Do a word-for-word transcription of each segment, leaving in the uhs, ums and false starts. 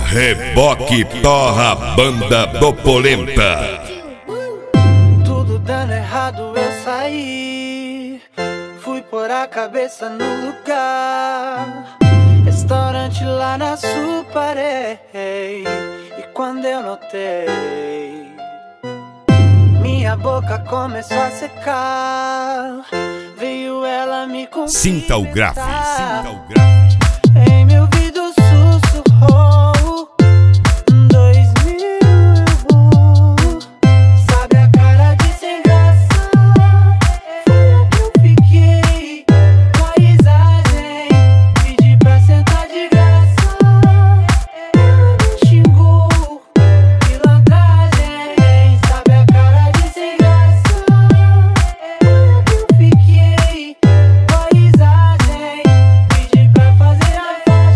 Reboque torra banda do Polenta. Tudo dando errado eu saí, fui pôr a cabeça no lugar. Restaurante lá na Suparei, e quando eu notei, minha boca começou a secar. Veio ela me cumprimentar. Sinta o grave, sinta o grave. Em meu ouvido sussurrou dois mil. Sabe a cara de sem graça? Foi a que eu fiquei com a risagem. Pedi pra sentar de graça. Ela me xingou, pilantragem. Sabe a cara de sem graça? Foi a que eu fiquei com a risagem. Pedi pra fazer a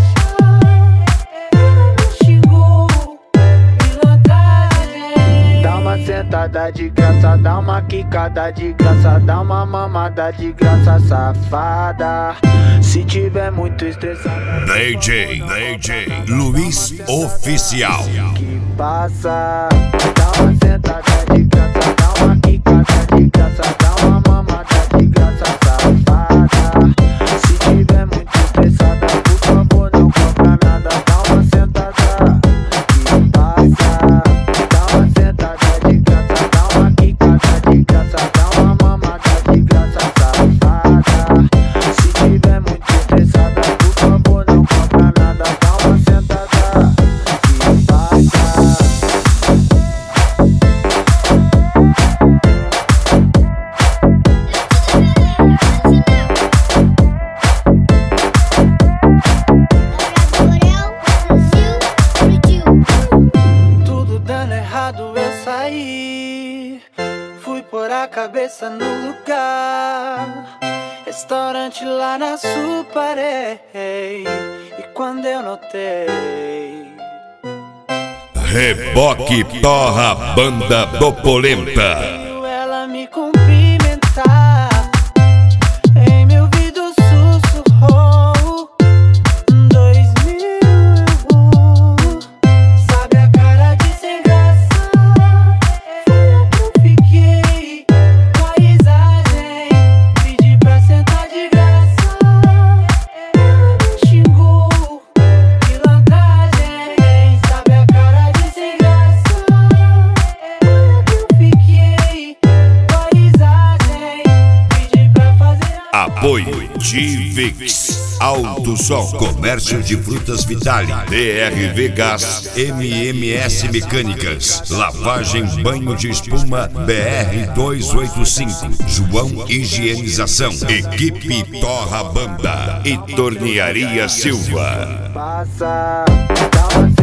sentada de graça, dá uma quicada de graça, dá uma mamada de graça, safada. Se tiver muito estressada, D J, D J Luiz Oficial. que passa. Dá uma sentada de graça, dá uma quicada de graça, dá uma mamada de graça, safada. Se tiver muito estressada, por favor não compra nada. Dá uma sentada que passa. Dá uma sentada de graça, dá uma quicada de graça, dá uma mamada de graça, safada. Se tiver muito estressada, por favor não compra nada. Dá uma sentada que passa. Tudo dando errado eu saí, fui pôr a cabeça no lugar. Restaurante lá na Suparei, e quando eu notei, Reboque torra banda do Polenta. veio ela me cumprimentar. Em meu ouvido sussurrou dois mil. Sabe a cara de sem graça? Foi a que eu fiquei com a risagem. Pedi pra sentar de graça. Ela me xingou, pilantragem. Sabe a cara de sem graça? Foi a que eu fiquei com a risagem. Pedi pra fazer a Apoio Divix Alto Som, Comércio de Frutas Vitale, B R V Gás, M M S Mecânicas, Lavagem Banho de Espuma, B R duzentos e oitenta e cinco, João Higienização, Equipe Torra Banda e Tornearia Silva. passa. Dá uma